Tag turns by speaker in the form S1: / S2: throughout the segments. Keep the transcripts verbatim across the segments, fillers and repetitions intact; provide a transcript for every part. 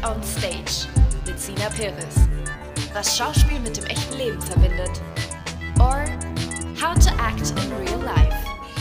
S1: on Stage mit Sina Perez. Was Schauspiel mit dem echten Leben verbindet. Or how to act in real life.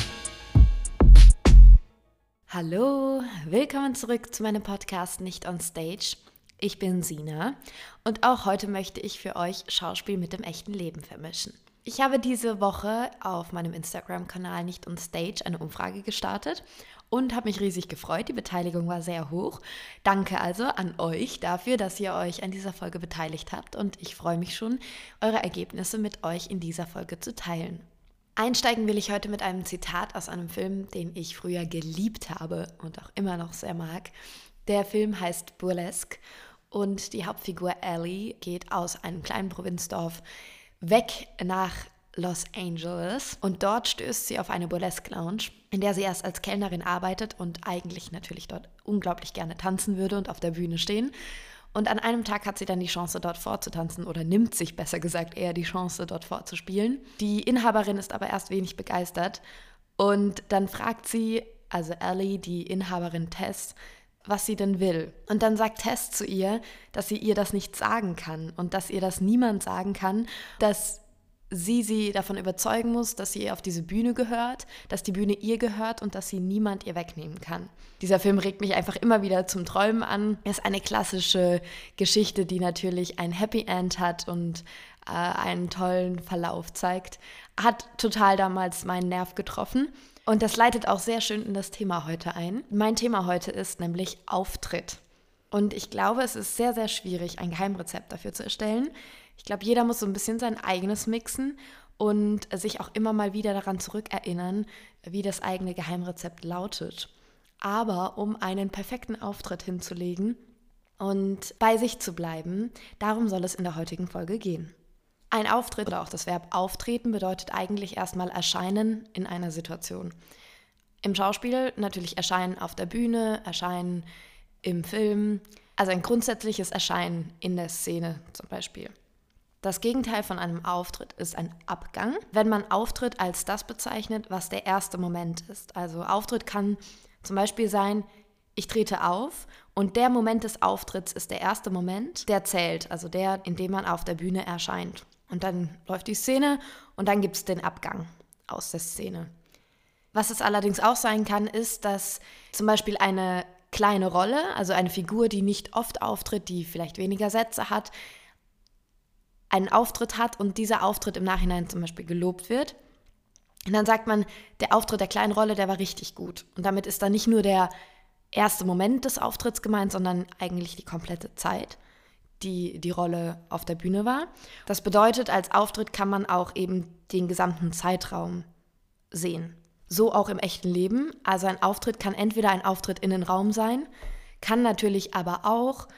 S1: Hallo, willkommen zurück zu meinem Podcast Nicht on Stage. Ich bin Sina und auch heute möchte ich für euch Schauspiel mit dem echten Leben vermischen. Ich habe diese Woche auf meinem Instagram-Kanal Nicht on Stage eine Umfrage gestartet und habe mich riesig gefreut. Die Beteiligung war sehr hoch. Danke also an euch dafür, dass ihr euch an dieser Folge beteiligt habt und ich freue mich schon, eure Ergebnisse mit euch in dieser Folge zu teilen. Einsteigen will ich heute mit einem Zitat aus einem Film, den ich früher geliebt habe und auch immer noch sehr mag. Der Film heißt Burlesque und die Hauptfigur Ellie geht aus einem kleinen Provinzdorf weg nach Los Angeles und dort stößt sie auf eine Burlesque-Lounge, in der sie erst als Kellnerin arbeitet und eigentlich natürlich dort unglaublich gerne tanzen würde und auf der Bühne stehen. Und an einem Tag hat sie dann die Chance, dort vorzutanzen oder nimmt sich besser gesagt eher die Chance, dort vorzuspielen. Die Inhaberin ist aber erst wenig begeistert und dann fragt sie, also Ellie, die Inhaberin Tess, was sie denn will. Und dann sagt Tess zu ihr, dass sie ihr das nicht sagen kann und dass ihr das niemand sagen kann, dass sie sie davon überzeugen muss, dass sie auf diese Bühne gehört, dass die Bühne ihr gehört und dass sie niemand ihr wegnehmen kann. Dieser Film regt mich einfach immer wieder zum Träumen an. Er ist eine klassische Geschichte, die natürlich ein Happy End hat und äh, einen tollen Verlauf zeigt. Hat total damals meinen Nerv getroffen. Und das leitet auch sehr schön in das Thema heute ein. Mein Thema heute ist nämlich Auftritt. Und ich glaube, es ist sehr, sehr schwierig, ein Geheimrezept dafür zu erstellen. Ich glaube, jeder muss so ein bisschen sein eigenes mixen und sich auch immer mal wieder daran zurückerinnern, wie das eigene Geheimrezept lautet. Aber um einen perfekten Auftritt hinzulegen und bei sich zu bleiben, darum soll es in der heutigen Folge gehen. Ein Auftritt oder auch das Verb auftreten bedeutet eigentlich erstmal erscheinen in einer Situation. Im Schauspiel natürlich erscheinen auf der Bühne, erscheinen im Film, also ein grundsätzliches Erscheinen in der Szene zum Beispiel. Das Gegenteil von einem Auftritt ist ein Abgang, wenn man Auftritt als das bezeichnet, was der erste Moment ist. Also Auftritt kann zum Beispiel sein, ich trete auf und der Moment des Auftritts ist der erste Moment, der zählt, also der, in dem man auf der Bühne erscheint. Und dann läuft die Szene und dann gibt es den Abgang aus der Szene. Was es allerdings auch sein kann, ist, dass zum Beispiel eine kleine Rolle, also eine Figur, die nicht oft auftritt, die vielleicht weniger Sätze hat, einen Auftritt hat und dieser Auftritt im Nachhinein zum Beispiel gelobt wird. Und dann sagt man, der Auftritt der kleinen Rolle, der war richtig gut. Und damit ist dann nicht nur der erste Moment des Auftritts gemeint, sondern eigentlich die komplette Zeit, die die Rolle auf der Bühne war. Das bedeutet, als Auftritt kann man auch eben den gesamten Zeitraum sehen. So auch im echten Leben. Also ein Auftritt kann entweder ein Auftritt in den Raum sein, kann natürlich aber auch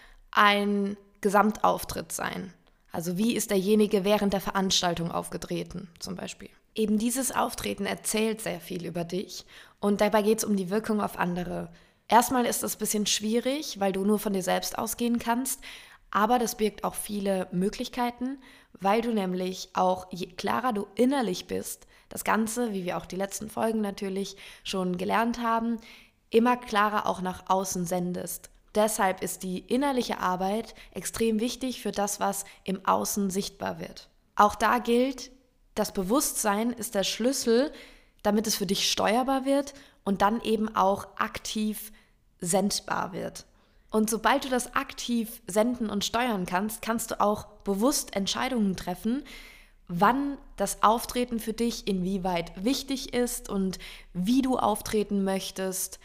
S1: ein Gesamtauftritt sein. Also wie ist derjenige während der Veranstaltung aufgetreten zum Beispiel. Eben dieses Auftreten erzählt sehr viel über dich und dabei geht es um die Wirkung auf andere. Erstmal ist es ein bisschen schwierig, weil du nur von dir selbst ausgehen kannst, aber das birgt auch viele Möglichkeiten, weil du nämlich auch, je klarer du innerlich bist, das Ganze, wie wir auch die letzten Folgen natürlich schon gelernt haben, immer klarer auch nach außen sendest. Deshalb ist die innerliche Arbeit extrem wichtig für das, was im Außen sichtbar wird. Auch da gilt, das Bewusstsein ist der Schlüssel, damit es für dich steuerbar wird und dann eben auch aktiv sendbar wird. Und sobald du das aktiv senden und steuern kannst, kannst du auch bewusst Entscheidungen treffen, wann das Auftreten für dich inwieweit wichtig ist und wie du auftreten möchtest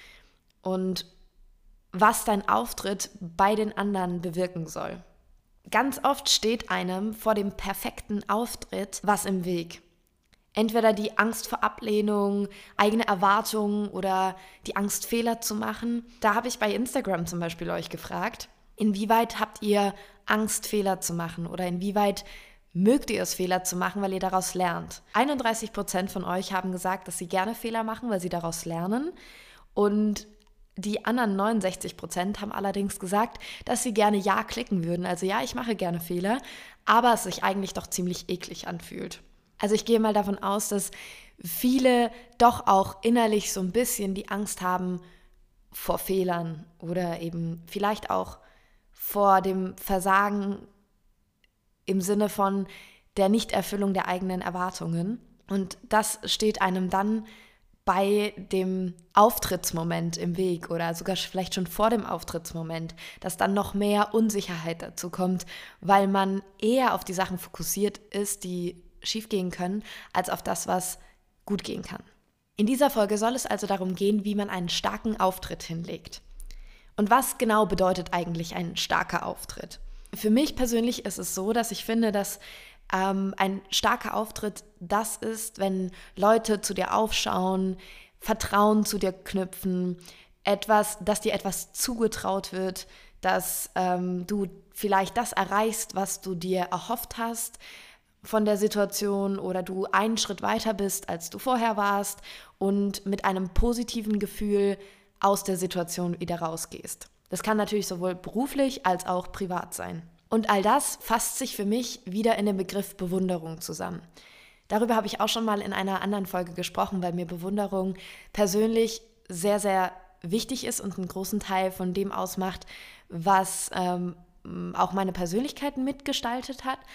S1: und was dein Auftritt bei den anderen bewirken soll. Ganz oft steht einem vor dem perfekten Auftritt was im Weg. Entweder die Angst vor Ablehnung, eigene Erwartungen oder die Angst, Fehler zu machen. Da habe ich bei Instagram zum Beispiel euch gefragt, inwieweit habt ihr Angst, Fehler zu machen oder inwieweit mögt ihr es, Fehler zu machen, weil ihr daraus lernt. einunddreißig Prozent von euch haben gesagt, dass sie gerne Fehler machen, weil sie daraus lernen und die anderen neunundsechzig Prozent haben allerdings gesagt, dass sie gerne Ja klicken würden. Also ja, ich mache gerne Fehler, aber es sich eigentlich doch ziemlich eklig anfühlt. Also ich gehe mal davon aus, dass viele doch auch innerlich so ein bisschen die Angst haben vor Fehlern oder eben vielleicht auch vor dem Versagen im Sinne von der Nichterfüllung der eigenen Erwartungen. Und das steht einem dann bei dem Auftrittsmoment im Weg oder sogar vielleicht schon vor dem Auftrittsmoment, dass dann noch mehr Unsicherheit dazu kommt, weil man eher auf die Sachen fokussiert ist, die schiefgehen können, als auf das, was gut gehen kann. In dieser Folge soll es also darum gehen, wie man einen starken Auftritt hinlegt. Und was genau bedeutet eigentlich ein starker Auftritt? Für mich persönlich ist es so, dass ich finde, dass ähm, ein starker Auftritt das ist, wenn Leute zu dir aufschauen, Vertrauen zu dir knüpfen, etwas, dass dir etwas zugetraut wird, dass ähm, du vielleicht das erreichst, was du dir erhofft hast von der Situation oder du einen Schritt weiter bist, als du vorher warst und mit einem positiven Gefühl aus der Situation wieder rausgehst. Das kann natürlich sowohl beruflich als auch privat sein. Und all das fasst sich für mich wieder in den Begriff Bewunderung zusammen. Darüber habe ich auch schon mal in einer anderen Folge gesprochen, weil mir Bewunderung persönlich sehr, sehr wichtig ist und einen großen Teil von dem ausmacht, was ähm, auch meine Persönlichkeit mitgestaltet hat.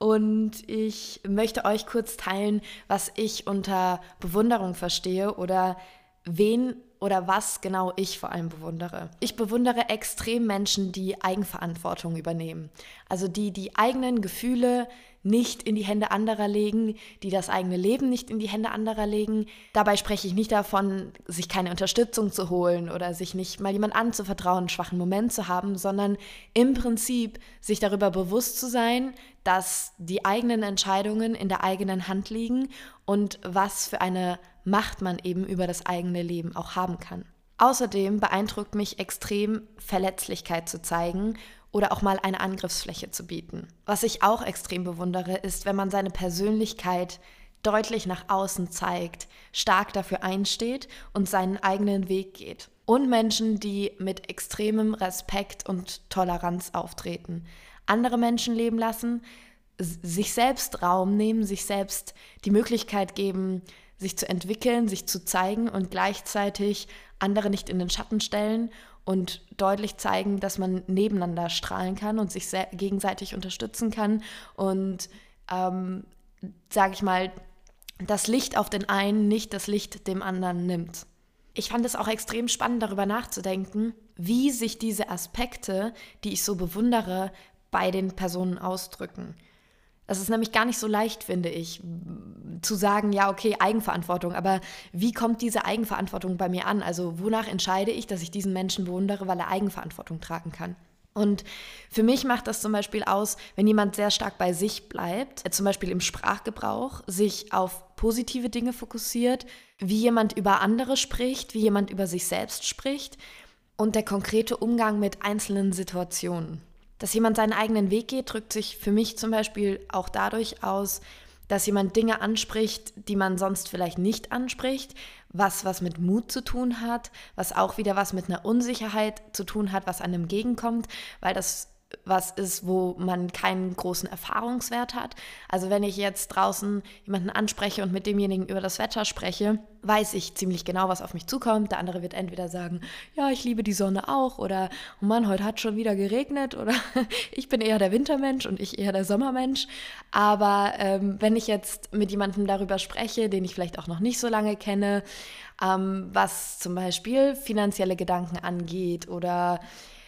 S1: Und ich möchte euch kurz teilen, was ich unter Bewunderung verstehe oder wen oder was genau ich vor allem bewundere. Ich bewundere extrem Menschen, die Eigenverantwortung übernehmen. Also die die eigenen Gefühle nicht in die Hände anderer legen, die das eigene Leben nicht in die Hände anderer legen. Dabei spreche ich nicht davon, sich keine Unterstützung zu holen oder sich nicht mal jemand anzuvertrauen, einen schwachen Moment zu haben, sondern im Prinzip sich darüber bewusst zu sein, dass die eigenen Entscheidungen in der eigenen Hand liegen und was für eine Macht man eben über das eigene Leben auch haben kann. Außerdem beeindruckt mich extrem, Verletzlichkeit zu zeigen oder auch mal eine Angriffsfläche zu bieten. Was ich auch extrem bewundere, ist, wenn man seine Persönlichkeit deutlich nach außen zeigt, stark dafür einsteht und seinen eigenen Weg geht. Und Menschen, die mit extremem Respekt und Toleranz auftreten, andere Menschen leben lassen, sich selbst Raum nehmen, sich selbst die Möglichkeit geben, sich zu entwickeln, sich zu zeigen und gleichzeitig andere nicht in den Schatten stellen und deutlich zeigen, dass man nebeneinander strahlen kann und sich gegenseitig unterstützen kann und, ähm, sage ich mal, das Licht auf den einen nicht das Licht dem anderen nimmt. Ich fand es auch extrem spannend, darüber nachzudenken, wie sich diese Aspekte, die ich so bewundere, bei den Personen ausdrücken. Es ist nämlich gar nicht so leicht, finde ich, zu sagen, ja, okay, Eigenverantwortung, aber wie kommt diese Eigenverantwortung bei mir an? Also wonach entscheide ich, dass ich diesen Menschen bewundere, weil er Eigenverantwortung tragen kann? Und für mich macht das zum Beispiel aus, wenn jemand sehr stark bei sich bleibt, zum Beispiel im Sprachgebrauch, sich auf positive Dinge fokussiert, wie jemand über andere spricht, wie jemand über sich selbst spricht und der konkrete Umgang mit einzelnen Situationen. Dass jemand seinen eigenen Weg geht, drückt sich für mich zum Beispiel auch dadurch aus, dass jemand Dinge anspricht, die man sonst vielleicht nicht anspricht, was was mit Mut zu tun hat, was auch wieder was mit einer Unsicherheit zu tun hat, was einem entgegenkommt, weil das was ist, wo man keinen großen Erfahrungswert hat. Also wenn ich jetzt draußen jemanden anspreche und mit demjenigen über das Wetter spreche, weiß ich ziemlich genau, was auf mich zukommt. Der andere wird entweder sagen, ja, ich liebe die Sonne auch oder, oh Mann, heute hat schon wieder geregnet oder ich bin eher der Wintermensch und ich eher der Sommermensch. Aber ähm, wenn ich jetzt mit jemandem darüber spreche, den ich vielleicht auch noch nicht so lange kenne, ähm, was zum Beispiel finanzielle Gedanken angeht oder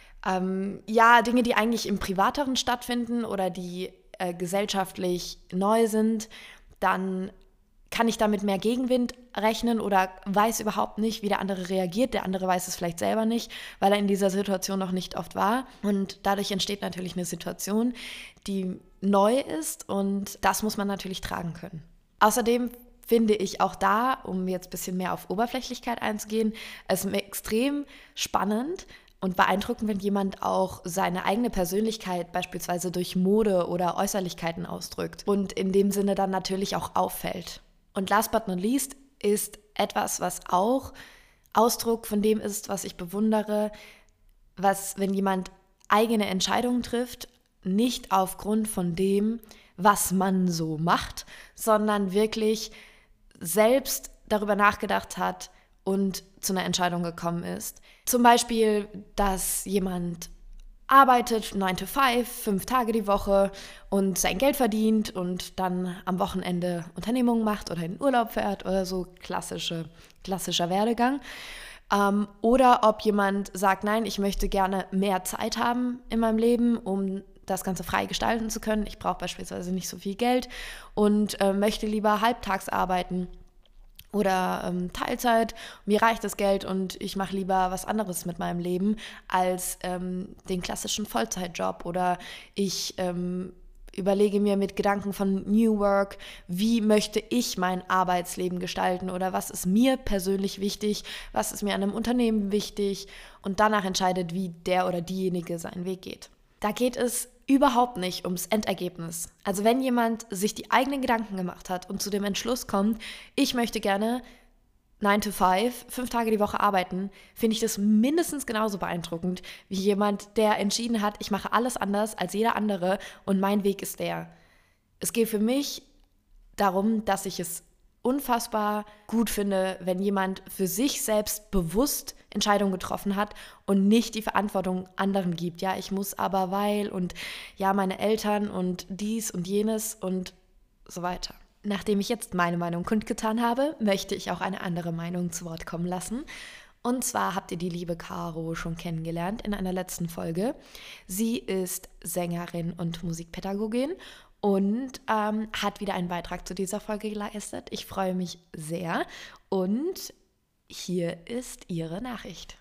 S1: Ähm, ja, Dinge, die eigentlich im Privateren stattfinden oder die äh, gesellschaftlich neu sind, dann kann ich damit mehr Gegenwind rechnen oder weiß überhaupt nicht, wie der andere reagiert. Der andere weiß es vielleicht selber nicht, weil er in dieser Situation noch nicht oft war. Und dadurch entsteht natürlich eine Situation, die neu ist und das muss man natürlich tragen können. Außerdem finde ich auch da, um jetzt ein bisschen mehr auf Oberflächlichkeit einzugehen, es ist extrem spannend und beeindruckend, wenn jemand auch seine eigene Persönlichkeit beispielsweise durch Mode oder Äußerlichkeiten ausdrückt und in dem Sinne dann natürlich auch auffällt. Und last but not least ist etwas, was auch Ausdruck von dem ist, was ich bewundere, was, wenn jemand eigene Entscheidungen trifft, nicht aufgrund von dem, was man so macht, sondern wirklich selbst darüber nachgedacht hat, und zu einer Entscheidung gekommen ist. Zum Beispiel, dass jemand arbeitet nine to five, fünf Tage die Woche und sein Geld verdient und dann am Wochenende Unternehmungen macht oder in den Urlaub fährt oder so klassische, klassischer Werdegang. Ähm, oder ob jemand sagt, nein, ich möchte gerne mehr Zeit haben in meinem Leben, um das Ganze frei gestalten zu können. Ich brauche beispielsweise nicht so viel Geld und äh, möchte lieber halbtags arbeiten oder ähm, Teilzeit. Mir reicht das Geld und ich mache lieber was anderes mit meinem Leben als ähm, den klassischen Vollzeitjob. Oder ich ähm, überlege mir mit Gedanken von New Work, wie möchte ich mein Arbeitsleben gestalten oder was ist mir persönlich wichtig, was ist mir an einem Unternehmen wichtig und danach entscheidet, wie der oder diejenige seinen Weg geht. Da geht es überhaupt nicht ums Endergebnis. Also wenn jemand sich die eigenen Gedanken gemacht hat und zu dem Entschluss kommt, ich möchte gerne nine to five, fünf Tage die Woche arbeiten, finde ich das mindestens genauso beeindruckend wie jemand, der entschieden hat, ich mache alles anders als jeder andere und mein Weg ist der. Es geht für mich darum, dass ich es unfassbar gut finde, wenn jemand für sich selbst bewusst Entscheidungen getroffen hat und nicht die Verantwortung anderen gibt. Ja, ich muss aber, weil und ja, meine Eltern und dies und jenes und so weiter. Nachdem ich jetzt meine Meinung kundgetan habe, möchte ich auch eine andere Meinung zu Wort kommen lassen. Und zwar habt ihr die liebe Caro schon kennengelernt in einer letzten Folge. Sie ist Sängerin und Musikpädagogin und ähm, hat wieder einen Beitrag zu dieser Folge geleistet. Ich freue mich sehr und hier ist ihre Nachricht.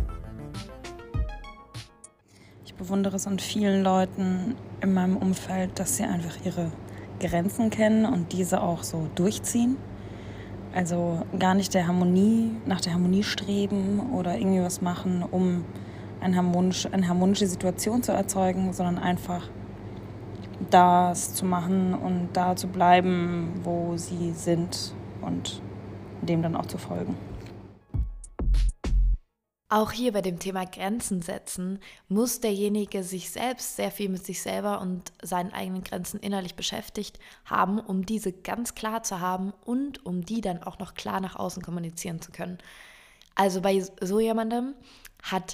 S2: Ich bewundere es an vielen Leuten in meinem Umfeld, dass sie einfach ihre Grenzen kennen und diese auch so durchziehen. Also gar nicht der Harmonie, nach der Harmonie streben oder irgendwie was machen, um eine harmonische, eine harmonische Situation zu erzeugen, sondern einfach das zu machen und da zu bleiben, wo sie sind und dem dann auch zu folgen.
S1: Auch hier bei dem Thema Grenzen setzen, muss derjenige sich selbst sehr viel mit sich selber und seinen eigenen Grenzen innerlich beschäftigt haben, um diese ganz klar zu haben und um die dann auch noch klar nach außen kommunizieren zu können. Also bei so jemandem hat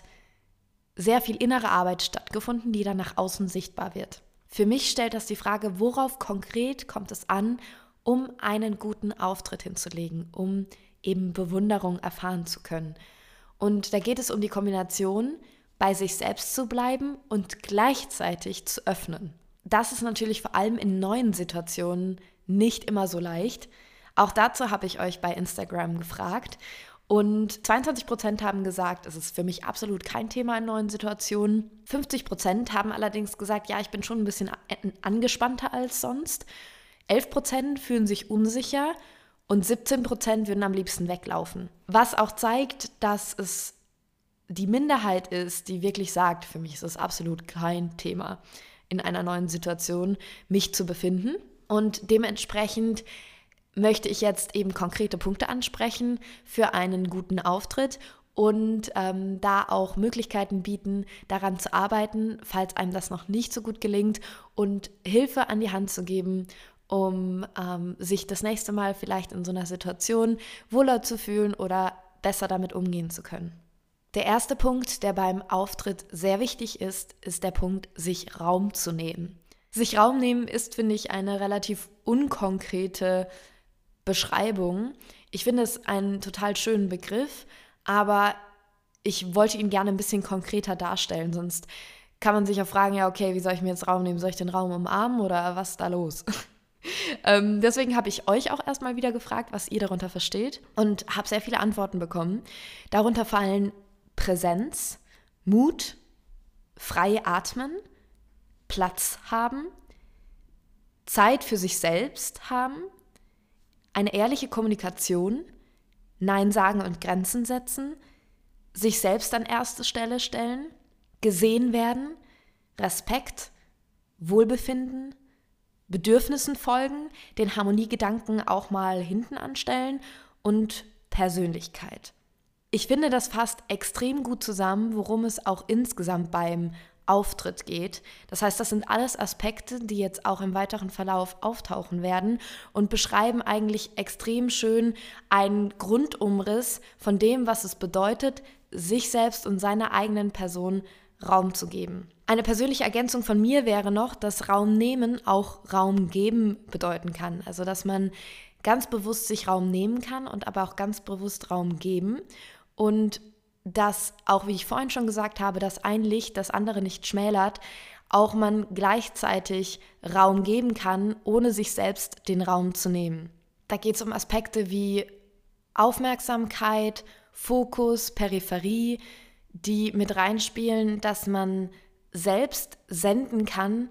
S1: sehr viel innere Arbeit stattgefunden, die dann nach außen sichtbar wird. Für mich stellt das die Frage, worauf konkret kommt es an, um einen guten Auftritt hinzulegen, um eben Bewunderung erfahren zu können. Und da geht es um die Kombination, bei sich selbst zu bleiben und gleichzeitig zu öffnen. Das ist natürlich vor allem in neuen Situationen nicht immer so leicht. Auch dazu habe ich euch bei Instagram gefragt. Und zweiundzwanzig Prozent haben gesagt, es ist für mich absolut kein Thema in neuen Situationen. fünfzig Prozent haben allerdings gesagt, ja, ich bin schon ein bisschen angespannter als sonst. elf Prozent fühlen sich unsicher und siebzehn Prozent würden am liebsten weglaufen. Was auch zeigt, dass es die Minderheit ist, die wirklich sagt, für mich ist es absolut kein Thema, in einer neuen Situation mich zu befinden. Und dementsprechend möchte ich jetzt eben konkrete Punkte ansprechen für einen guten Auftritt und ähm, da auch Möglichkeiten bieten, daran zu arbeiten, falls einem das noch nicht so gut gelingt und Hilfe an die Hand zu geben, um ähm, sich das nächste Mal vielleicht in so einer Situation wohler zu fühlen oder besser damit umgehen zu können. Der erste Punkt, der beim Auftritt sehr wichtig ist, ist der Punkt, sich Raum zu nehmen. Sich Raum nehmen ist, finde ich, eine relativ unkonkrete Beschreibung. Ich finde es einen total schönen Begriff, aber ich wollte ihn gerne ein bisschen konkreter darstellen, sonst kann man sich auch fragen, ja okay, wie soll ich mir jetzt Raum nehmen? Soll ich den Raum umarmen oder was ist da los? ähm, deswegen habe ich euch auch erstmal wieder gefragt, was ihr darunter versteht und habe sehr viele Antworten bekommen. Darunter fallen Präsenz, Mut, frei atmen, Platz haben, Zeit für sich selbst haben, eine ehrliche Kommunikation, Nein sagen und Grenzen setzen, sich selbst an erste Stelle stellen, gesehen werden, Respekt, Wohlbefinden, Bedürfnissen folgen, den Harmoniegedanken auch mal hinten anstellen und Persönlichkeit. Ich finde, das fasst extrem gut zusammen, worum es auch insgesamt beim Auftritt geht. Das heißt, das sind alles Aspekte, die jetzt auch im weiteren Verlauf auftauchen werden und beschreiben eigentlich extrem schön einen Grundumriss von dem, was es bedeutet, sich selbst und seiner eigenen Person Raum zu geben. Eine persönliche Ergänzung von mir wäre noch, dass Raum nehmen auch Raum geben bedeuten kann. Also dass man ganz bewusst sich Raum nehmen kann und aber auch ganz bewusst Raum geben. Und dass, auch wie ich vorhin schon gesagt habe, dass ein Licht das andere nicht schmälert, auch man gleichzeitig Raum geben kann, ohne sich selbst den Raum zu nehmen. Da geht es um Aspekte wie Aufmerksamkeit, Fokus, Peripherie, die mit reinspielen, dass man selbst senden kann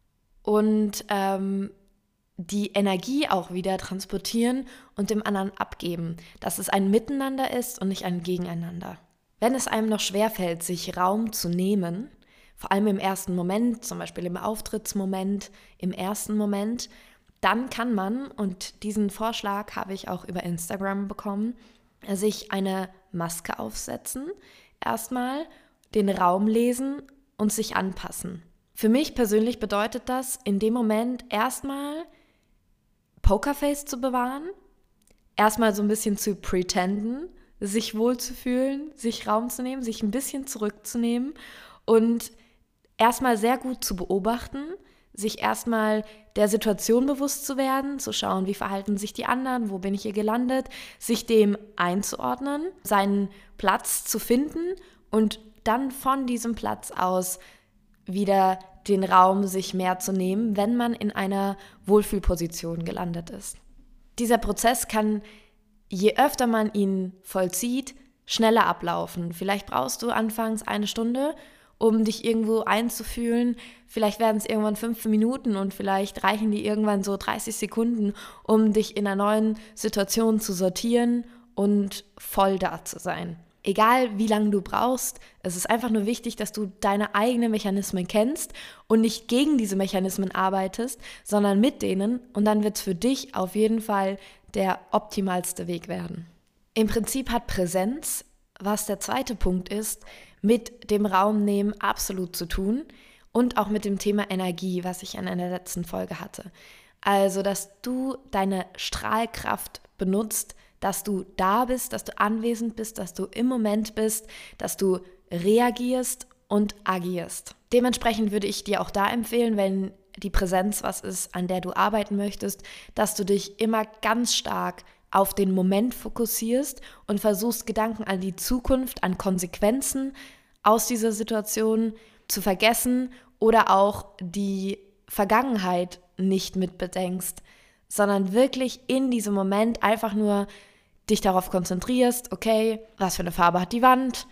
S1: und ähm, die Energie auch wieder transportieren und dem anderen abgeben, dass es ein Miteinander ist und nicht ein Gegeneinander. Wenn es einem noch schwerfällt, sich Raum zu nehmen, vor allem im ersten Moment, zum Beispiel im Auftrittsmoment, im ersten Moment, dann kann man, und diesen Vorschlag habe ich auch über Instagram bekommen, sich eine Maske aufsetzen, erstmal den Raum lesen und sich anpassen. Für mich persönlich bedeutet das, in dem Moment erstmal Pokerface zu bewahren, erstmal so ein bisschen zu pretenden, sich wohlzufühlen, sich Raum zu nehmen, sich ein bisschen zurückzunehmen und erstmal sehr gut zu beobachten, sich erstmal der Situation bewusst zu werden, zu schauen, wie verhalten sich die anderen, wo bin ich hier gelandet, sich dem einzuordnen, seinen Platz zu finden und dann von diesem Platz aus wieder den Raum sich mehr zu nehmen, wenn man in einer Wohlfühlposition gelandet ist. Dieser Prozess kann, je öfter man ihn vollzieht, schneller ablaufen. Vielleicht brauchst du anfangs eine Stunde, um dich irgendwo einzufühlen. Vielleicht werden es irgendwann fünf Minuten und vielleicht reichen die irgendwann so dreißig Sekunden, um dich in einer neuen Situation zu sortieren und voll da zu sein. Egal wie lange du brauchst, es ist einfach nur wichtig, dass du deine eigenen Mechanismen kennst und nicht gegen diese Mechanismen arbeitest, sondern mit denen, und dann wird es für dich auf jeden Fall der optimalste Weg werden. Im Prinzip hat Präsenz, was der zweite Punkt ist, mit dem Raum nehmen absolut zu tun und auch mit dem Thema Energie, was ich in einer letzten Folge hatte. Also, dass du deine Strahlkraft benutzt, dass du da bist, dass du anwesend bist, dass du im Moment bist, dass du reagierst und agierst. Dementsprechend würde ich dir auch da empfehlen, wenn die Präsenz was ist, an der du arbeiten möchtest, dass du dich immer ganz stark auf den Moment fokussierst und versuchst, Gedanken an die Zukunft, an Konsequenzen aus dieser Situation zu vergessen oder auch die Vergangenheit nicht mitbedenkst, sondern wirklich in diesem Moment einfach nur dich darauf konzentrierst, okay, was für eine Farbe hat die Wand,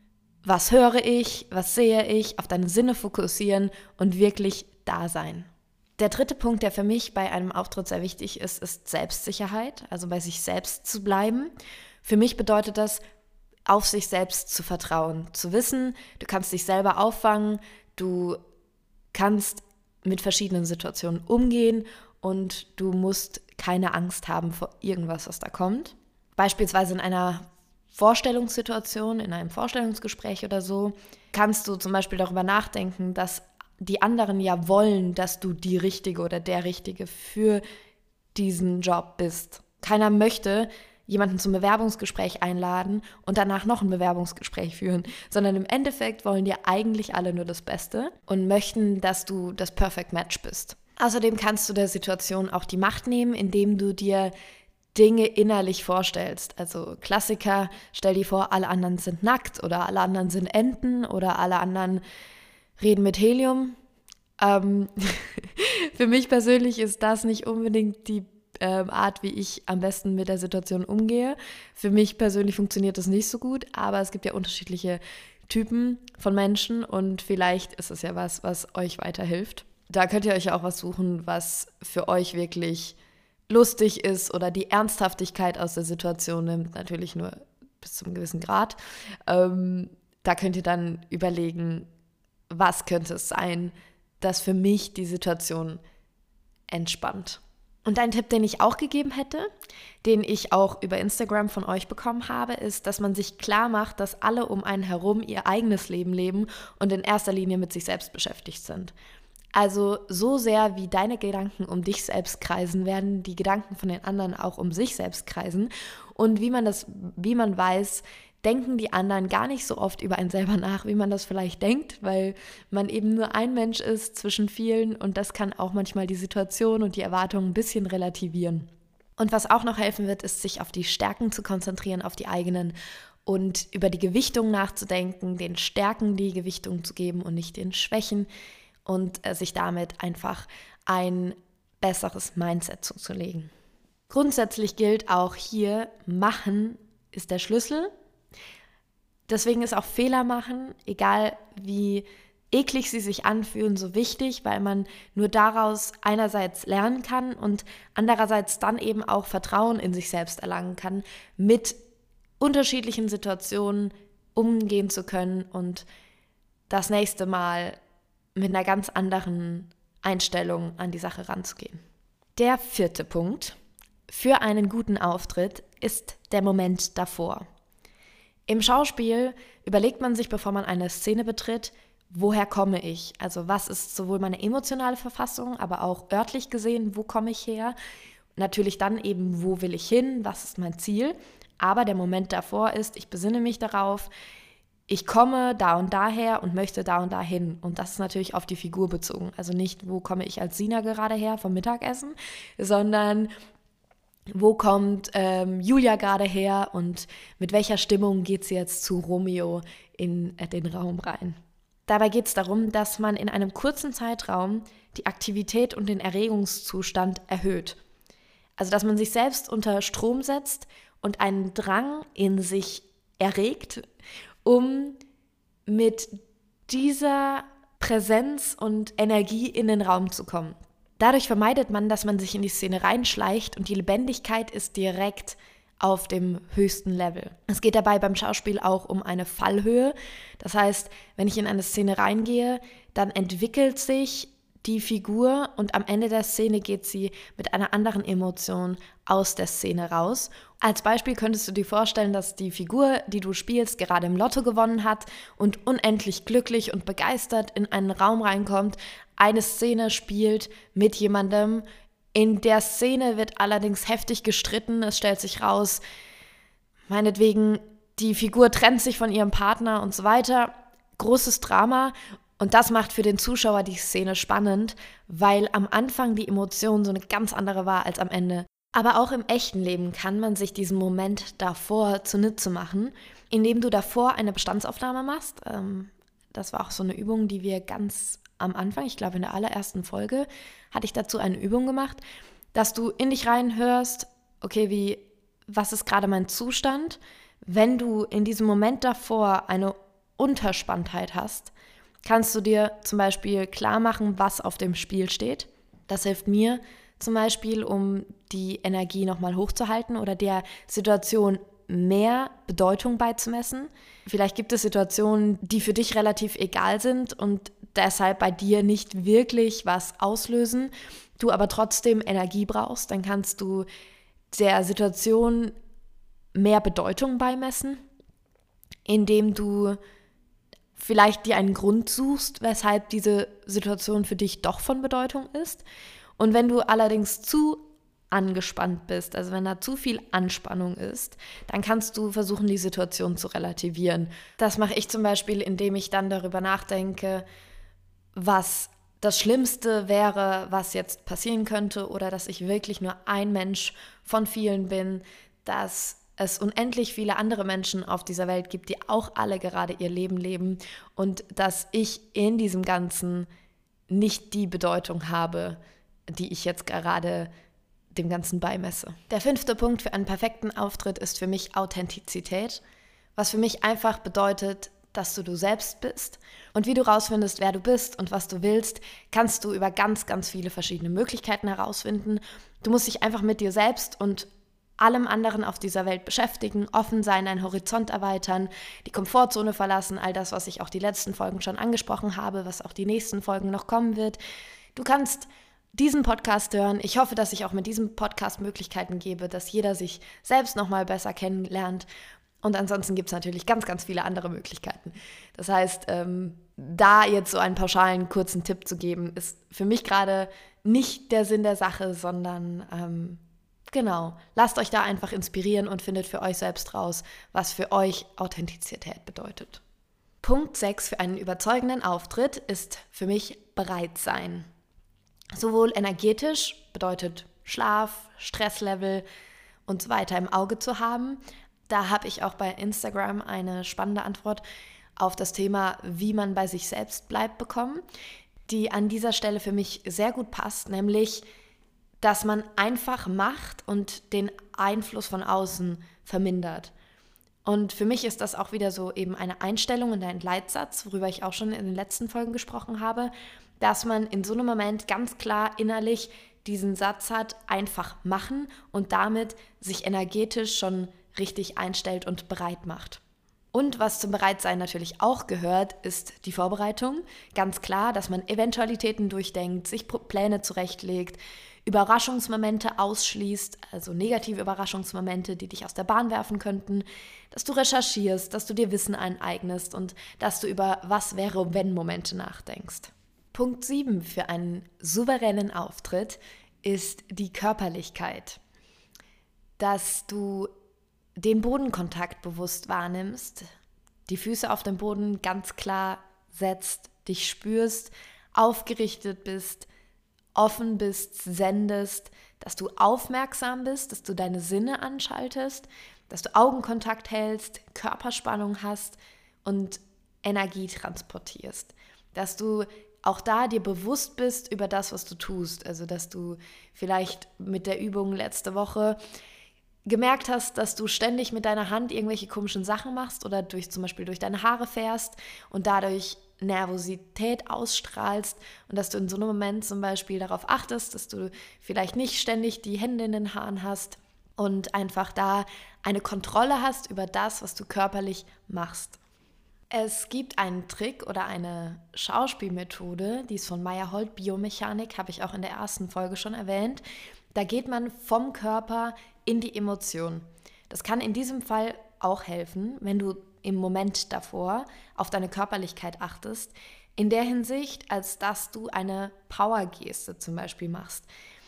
S1: was höre ich, was sehe ich, auf deine Sinne fokussieren und wirklich da sein. Der dritte Punkt, der für mich bei einem Auftritt sehr wichtig ist, ist Selbstsicherheit, also bei sich selbst zu bleiben. Für mich bedeutet das, auf sich selbst zu vertrauen, zu wissen, du kannst dich selber auffangen, du kannst mit verschiedenen Situationen umgehen und du musst keine Angst haben vor irgendwas, was da kommt. Beispielsweise in einer Vorstellungssituation, in einem Vorstellungsgespräch oder so, kannst du zum Beispiel darüber nachdenken, dass die anderen ja wollen, dass du die Richtige oder der Richtige für diesen Job bist. Keiner möchte jemanden zum Bewerbungsgespräch einladen und danach noch ein Bewerbungsgespräch führen, sondern im Endeffekt wollen dir eigentlich alle nur das Beste und möchten, dass du das Perfect Match bist. Außerdem kannst du der Situation auch die Macht nehmen, indem du dir Dinge innerlich vorstellst. Also Klassiker, stell dir vor, alle anderen sind nackt oder alle anderen sind Enten oder alle anderen reden mit Helium. Ähm, für mich persönlich ist das nicht unbedingt die ähm, Art, wie ich am besten mit der Situation umgehe. Für mich persönlich funktioniert das nicht so gut, aber es gibt ja unterschiedliche Typen von Menschen und vielleicht ist es ja was, was euch weiterhilft. Da könnt ihr euch ja auch was suchen, was für euch wirklich lustig ist oder die Ernsthaftigkeit aus der Situation nimmt, natürlich nur bis zu einem gewissen Grad. Ähm, da könnt ihr dann überlegen, was könnte es sein, das für mich die Situation entspannt. Und ein Tipp, den ich auch gegeben hätte, den ich auch über Instagram von euch bekommen habe, ist, dass man sich klar macht, dass alle um einen herum ihr eigenes Leben leben und in erster Linie mit sich selbst beschäftigt sind. Also so sehr wie deine Gedanken um dich selbst kreisen, werden die Gedanken von den anderen auch um sich selbst kreisen. Und wie man das, wie man weiß, denken die anderen gar nicht so oft über einen selber nach, wie man das vielleicht denkt, weil man eben nur ein Mensch ist zwischen vielen und das kann auch manchmal die Situation und die Erwartungen ein bisschen relativieren. Und was auch noch helfen wird, ist, sich auf die Stärken zu konzentrieren, auf die eigenen und über die Gewichtung nachzudenken, den Stärken die Gewichtung zu geben und nicht den Schwächen und äh, sich damit einfach ein besseres Mindset zuzulegen. Grundsätzlich gilt auch hier, machen ist der Schlüssel. Deswegen ist auch Fehler machen, egal wie eklig sie sich anfühlen, so wichtig, weil man nur daraus einerseits lernen kann und andererseits dann eben auch Vertrauen in sich selbst erlangen kann, mit unterschiedlichen Situationen umgehen zu können und das nächste Mal mit einer ganz anderen Einstellung an die Sache ranzugehen. Der vierte Punkt für einen guten Auftritt ist der Moment davor. Im Schauspiel überlegt man sich, bevor man eine Szene betritt, woher komme ich? Also was ist sowohl meine emotionale Verfassung, aber auch örtlich gesehen, wo komme ich her? Natürlich dann eben, wo will ich hin? Was ist mein Ziel? Aber der Moment davor ist, ich besinne mich darauf, ich komme da und daher und möchte da und dahin. Und das ist natürlich auf die Figur bezogen. Also nicht, wo komme ich als Sina gerade her vom Mittagessen, sondern wo kommt ähm, Julia gerade her und mit welcher Stimmung geht sie jetzt zu Romeo in äh, den Raum rein. Dabei geht es darum, dass man in einem kurzen Zeitraum die Aktivität und den Erregungszustand erhöht. Also dass man sich selbst unter Strom setzt und einen Drang in sich erregt, um mit dieser Präsenz und Energie in den Raum zu kommen. Dadurch vermeidet man, dass man sich in die Szene reinschleicht und die Lebendigkeit ist direkt auf dem höchsten Level. Es geht dabei beim Schauspiel auch um eine Fallhöhe. Das heißt, wenn ich in eine Szene reingehe, dann entwickelt sich die Figur und am Ende der Szene geht sie mit einer anderen Emotion aus der Szene raus. Als Beispiel könntest du dir vorstellen, dass die Figur, die du spielst, gerade im Lotto gewonnen hat und unendlich glücklich und begeistert in einen Raum reinkommt, eine Szene spielt mit jemandem. In der Szene wird allerdings heftig gestritten. Es stellt sich raus, meinetwegen, die Figur trennt sich von ihrem Partner und so weiter. Großes Drama. Und das macht für den Zuschauer die Szene spannend, weil am Anfang die Emotion so eine ganz andere war als am Ende. Aber auch im echten Leben kann man sich diesen Moment davor zunutze machen, indem du davor eine Bestandsaufnahme machst. Das war auch so eine Übung, die wir ganz am Anfang, ich glaube in der allerersten Folge, hatte ich dazu eine Übung gemacht, dass du in dich reinhörst, okay, wie, was ist gerade mein Zustand? Wenn du in diesem Moment davor eine Unterspanntheit hast, kannst du dir zum Beispiel klar machen, was auf dem Spiel steht. Das hilft mir zum Beispiel, um die Energie nochmal hochzuhalten oder der Situation mehr Bedeutung beizumessen. Vielleicht gibt es Situationen, die für dich relativ egal sind und deshalb bei dir nicht wirklich was auslösen, du aber trotzdem Energie brauchst, dann kannst du der Situation mehr Bedeutung beimessen, indem du vielleicht dir einen Grund suchst, weshalb diese Situation für dich doch von Bedeutung ist. Und wenn du allerdings zu angespannt bist, also wenn da zu viel Anspannung ist, dann kannst du versuchen, die Situation zu relativieren. Das mache ich zum Beispiel, indem ich dann darüber nachdenke, was das Schlimmste wäre, was jetzt passieren könnte oder dass ich wirklich nur ein Mensch von vielen bin, dass es unendlich viele andere Menschen auf dieser Welt gibt, die auch alle gerade ihr Leben leben und dass ich in diesem Ganzen nicht die Bedeutung habe, die ich jetzt gerade dem Ganzen beimesse. Der fünfte Punkt für einen perfekten Auftritt ist für mich Authentizität, was für mich einfach bedeutet, dass du du selbst bist. Und wie du rausfindest, wer du bist und was du willst, kannst du über ganz, ganz viele verschiedene Möglichkeiten herausfinden. Du musst dich einfach mit dir selbst und allem anderen auf dieser Welt beschäftigen, offen sein, deinen Horizont erweitern, die Komfortzone verlassen, all das, was ich auch die letzten Folgen schon angesprochen habe, was auch die nächsten Folgen noch kommen wird. Du kannst diesen Podcast hören. Ich hoffe, dass ich auch mit diesem Podcast Möglichkeiten gebe, dass jeder sich selbst nochmal besser kennenlernt. Und ansonsten gibt es natürlich ganz, ganz viele andere Möglichkeiten. Das heißt, ähm, da jetzt so einen pauschalen, kurzen Tipp zu geben, ist für mich gerade nicht der Sinn der Sache, sondern ähm, Genau, lasst euch da einfach inspirieren und findet für euch selbst raus, was für euch Authentizität bedeutet. Punkt sechs für einen überzeugenden Auftritt ist für mich bereit sein. Sowohl energetisch, bedeutet Schlaf, Stresslevel und so weiter im Auge zu haben. Da habe ich auch bei Instagram eine spannende Antwort auf das Thema, wie man bei sich selbst bleibt, bekommen, die an dieser Stelle für mich sehr gut passt, nämlich, dass man einfach macht und den Einfluss von außen vermindert. Und für mich ist das auch wieder so eben eine Einstellung und ein Leitsatz, worüber ich auch schon in den letzten Folgen gesprochen habe, dass man in so einem Moment ganz klar innerlich diesen Satz hat, einfach machen und damit sich energetisch schon richtig einstellt und bereit macht. Und was zum Bereitsein natürlich auch gehört, ist die Vorbereitung. Ganz klar, dass man Eventualitäten durchdenkt, sich Pläne zurechtlegt, Überraschungsmomente ausschließt, also negative Überraschungsmomente, die dich aus der Bahn werfen könnten, dass du recherchierst, dass du dir Wissen aneignest und dass du über Was-wäre-wenn-Momente nachdenkst. Punkt sieben für einen souveränen Auftritt ist die Körperlichkeit. Dass du den Bodenkontakt bewusst wahrnimmst, die Füße auf dem Boden ganz klar setzt, dich spürst, aufgerichtet bist, offen bist, sendest, dass du aufmerksam bist, dass du deine Sinne anschaltest, dass du Augenkontakt hältst, Körperspannung hast und Energie transportierst. Dass du auch da dir bewusst bist über das, was du tust. Also dass du vielleicht mit der Übung letzte Woche gemerkt hast, dass du ständig mit deiner Hand irgendwelche komischen Sachen machst oder durch, zum Beispiel durch deine Haare fährst und dadurch Nervosität ausstrahlst und dass du in so einem Moment zum Beispiel darauf achtest, dass du vielleicht nicht ständig die Hände in den Haaren hast und einfach da eine Kontrolle hast über das, was du körperlich machst. Es gibt einen Trick oder eine Schauspielmethode, die ist von Meyerhold, Biomechanik, habe ich auch in der ersten Folge schon erwähnt. Da geht man vom Körper in die Emotion. Das kann in diesem Fall auch helfen, wenn du im Moment davor auf deine Körperlichkeit achtest, in der Hinsicht, als dass du eine Power-Geste zum Beispiel machst,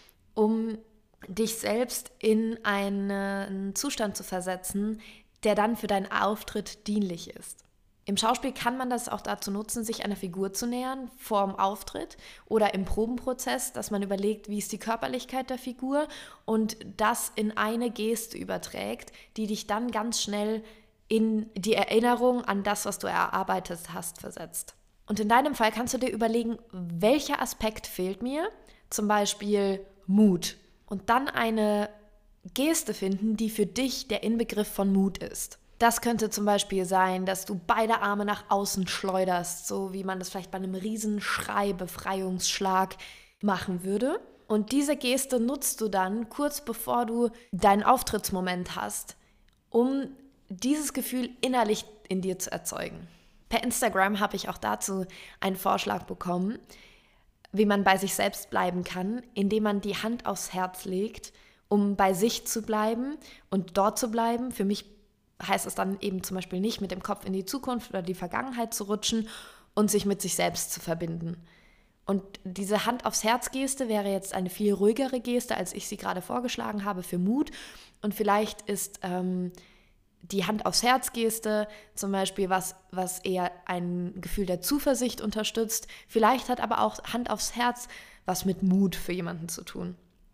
S1: um dich selbst in einen Zustand zu versetzen, der dann für deinen Auftritt dienlich ist. Im Schauspiel kann man das auch dazu nutzen, sich einer Figur zu nähern vor dem Auftritt oder im Probenprozess, dass man überlegt, wie ist die Körperlichkeit der Figur und das in eine Geste überträgt, die dich dann ganz schnell in die Erinnerung an das, was du erarbeitet hast, versetzt. Und in deinem Fall kannst du dir überlegen, welcher Aspekt fehlt mir, zum Beispiel Mut, und dann eine Geste finden, die für dich der Inbegriff von Mut ist. Das könnte zum Beispiel sein, dass du beide Arme nach außen schleuderst, so wie man das vielleicht bei einem Riesenschrei, Befreiungsschlag machen würde. Und diese Geste nutzt du dann kurz bevor du deinen Auftrittsmoment hast, um dieses Gefühl innerlich in dir zu erzeugen. Per Instagram habe ich auch dazu einen Vorschlag bekommen, wie man bei sich selbst bleiben kann, indem man die Hand aufs Herz legt, um bei sich zu bleiben und dort zu bleiben. Für mich heißt es dann eben zum Beispiel nicht, mit dem Kopf in die Zukunft oder die Vergangenheit zu rutschen und sich mit sich selbst zu verbinden. Und diese Hand aufs Herz-Geste wäre jetzt eine viel ruhigere Geste, als ich sie gerade vorgeschlagen habe für Mut. Und vielleicht ist ähm, die Hand aufs Herz-Geste zum Beispiel was, was eher ein Gefühl der Zuversicht unterstützt. Vielleicht hat aber auch Hand aufs Herz was mit Mut für jemanden zu tun.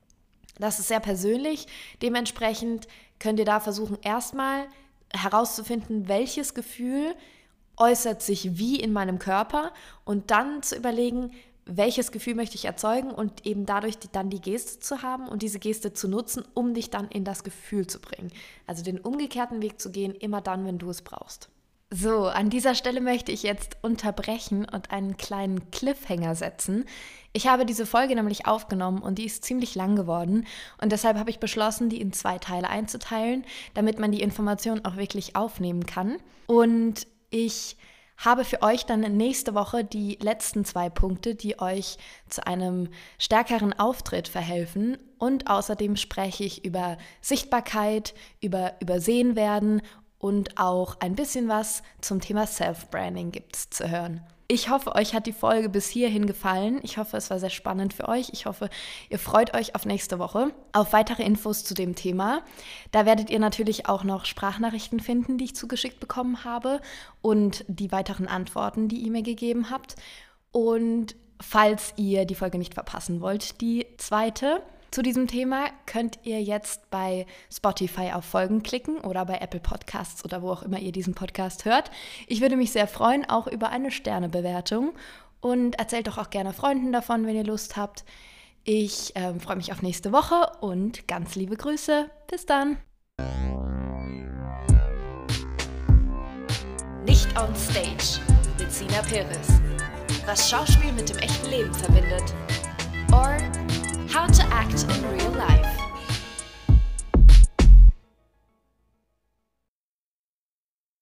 S1: Das ist sehr persönlich. Dementsprechend könnt ihr da versuchen, erstmal herauszufinden, welches Gefühl äußert sich wie in meinem Körper und dann zu überlegen, welches Gefühl möchte ich erzeugen und eben dadurch die, dann die Geste zu haben und diese Geste zu nutzen, um dich dann in das Gefühl zu bringen. Also den umgekehrten Weg zu gehen, immer dann, wenn du es brauchst. So, an dieser Stelle möchte ich jetzt unterbrechen und einen kleinen Cliffhanger setzen. Ich habe diese Folge nämlich aufgenommen und die ist ziemlich lang geworden und deshalb habe ich beschlossen, die in zwei Teile einzuteilen, damit man die Information auch wirklich aufnehmen kann. Und ich habe für euch dann nächste Woche die letzten zwei Punkte, die euch zu einem stärkeren Auftritt verhelfen. Und außerdem spreche ich über Sichtbarkeit, über Übersehen werden und auch ein bisschen was zum Thema Self-Branding gibt es zu hören. Ich hoffe, euch hat die Folge bis hierhin gefallen. Ich hoffe, es war sehr spannend für euch. Ich hoffe, ihr freut euch auf nächste Woche, auf weitere Infos zu dem Thema. Da werdet ihr natürlich auch noch Sprachnachrichten finden, die ich zugeschickt bekommen habe und die weiteren Antworten, die ihr mir gegeben habt. Und falls ihr die Folge nicht verpassen wollt, die zweite zu diesem Thema, könnt ihr jetzt bei Spotify auf Folgen klicken oder bei Apple Podcasts oder wo auch immer ihr diesen Podcast hört. Ich würde mich sehr freuen, auch über eine Sternebewertung, und erzählt doch auch gerne Freunden davon, wenn ihr Lust habt. Ich äh, freue mich auf nächste Woche und ganz liebe Grüße. Bis dann. Nicht on Stage mit Sina Perez. Was Schauspiel mit dem echten Leben verbindet. Or How to act in real life.